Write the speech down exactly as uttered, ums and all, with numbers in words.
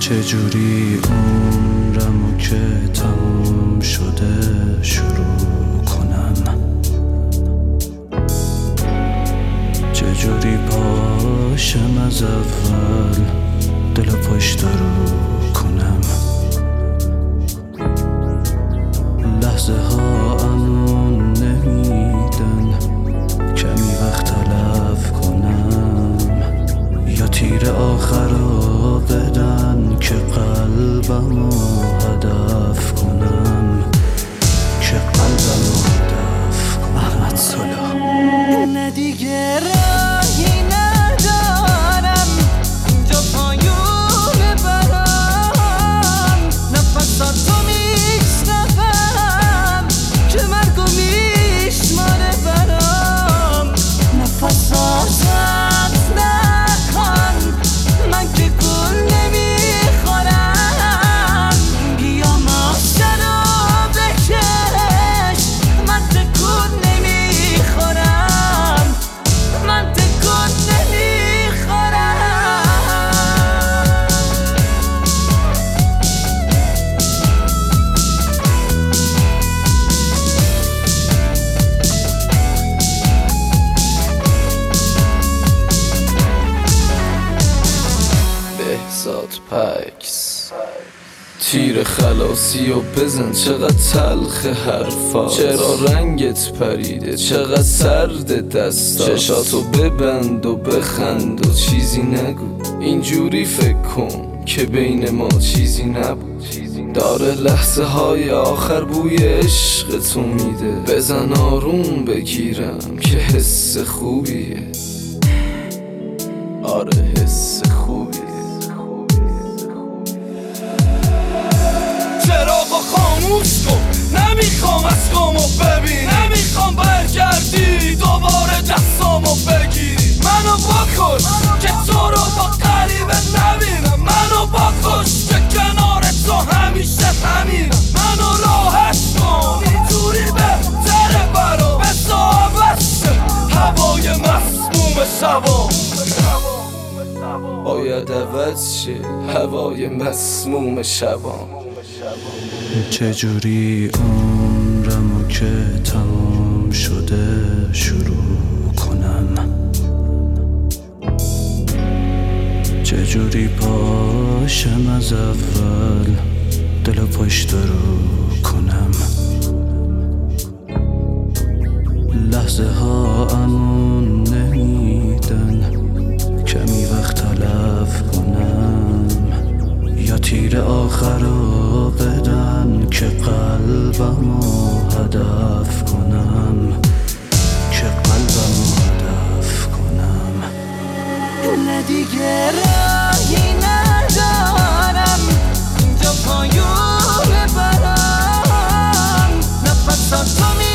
چجوری عمرمو که تموم شده شروع کنم، چجوری پاشم از اول دل پشت رو کنم. لحظه ها امون نمیدن کمی وقت تلف کنم، یا تیر آخر رو بدن که قلبمو هدف کنم، که قلبمو هدف کنم. احمد صلاح. نه دیگه راهی ندارم اینجا پایون برام، نفساتو میشنفم که مرگو میشماره برام. نفسات نکن من که گل نمیخورم، بیا ماشه رو بکش من تکون نمیخورم، من تکون نمیخورم. بهزاد پکس تیر خلاصی و بزن، چقدر تلخ حرفا، چرا رنگت پریده، چقدر سرد دستا، چشاتو ببند و بخند و چیزی نگو، اینجوری فکر کن که بین ما چیزی نبود. داره لحظه های آخر بوی عشق تو میده، بزن آروم بگیرم که حس خوبیه، آره حس خوبیه. چراغو خاموش کن نمیخوام عشقامو ببین، نمیخوام برگردی دوباره دستامو بگیری، منو بکش که تو رو با غریبه نبینم، منو بکش که کنار تو همیشه همینم، منو راحت کن اینجوری بهتره برام، بسا عوض شه هوای مسموم شبام، باید عوض شه هوای مسموم شبام. چجوری عمرمو که تموم شده شروع کنم، چجوری پاشم از اول دل پشت رو کنم. لحظه ها امون نمیدن کمی وقت تلف کنم، یا تیر آخر رو بدن که قلبمو هدف کنم، که قلبمو هدف کنم. نه دیگه راهی ندارم اینجا پایون برام، نفساتو